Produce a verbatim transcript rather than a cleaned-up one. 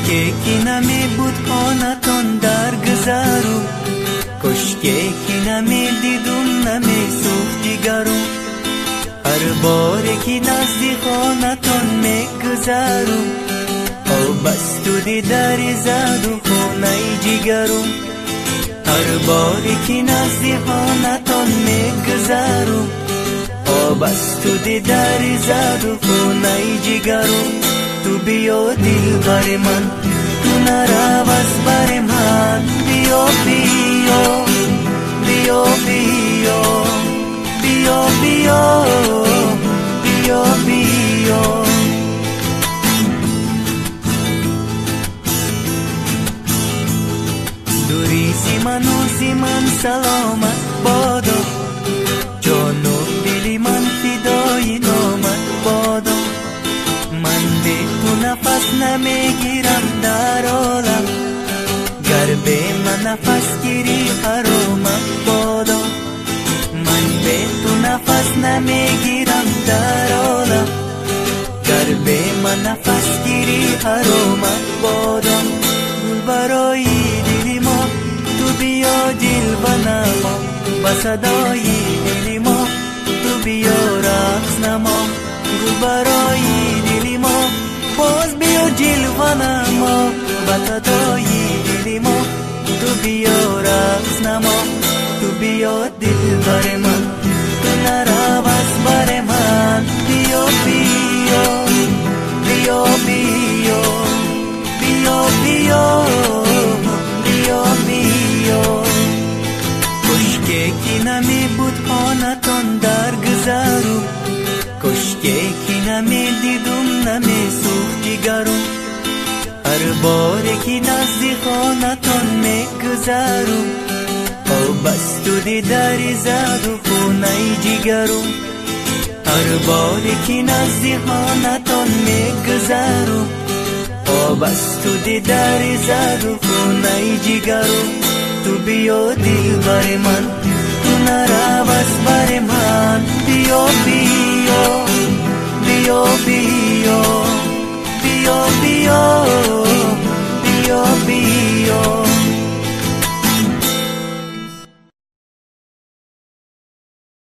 که نمی بود خانتان در گذارو، کشکه که نمی دیدم نمی سوخت جگرو. هر باره که نزدیک خانتان می گذارو، او بس تو دیداری زد و خونه جگرو. هر باره که نزدیک خانتان می گذارو، او بس تو دیداری زد و خونه جگرو. تو بیا دل بر من، تو نرو از بر من. بیا بیا بیا بیا بیا بیا بیا بیا. دوری زمان و زمان سلامت بادا، جان و دلی من فدای نامت بادا. من به تو نفس نمیگیرم در عالم، گر به من نفس گیری حرامت بادا. من به تو نفس نمیگیرم در عالم، گر به من نفس گیری حرامت بادا. گل برای دل ما تو بیا دل بنما، با صدای دل ما تو بیا رقص نما. گل برای دل ما باز بیا جلوه نما، با صدای دل ما تو بیا رقص نما. تو بیا دل بر من، تو نرو از بر من. بیا بیا بیا بیا بیا بیا بیا بیا. کشکه که نمی بود خانتان در گذارو، کشکه که نمی دیدم نمی سوخت جگرو. هر باره که نزدیک خانتان می گذارو، او بس تو دیداری زد و خونه جگرو. هر باره که نزدیک خانتان می گذارو، او بس تو دیداری زد و خونه جگرو. تو بیا دل بر من، تو نرو از بر من. بیا بیا بیا بیا بیا بیا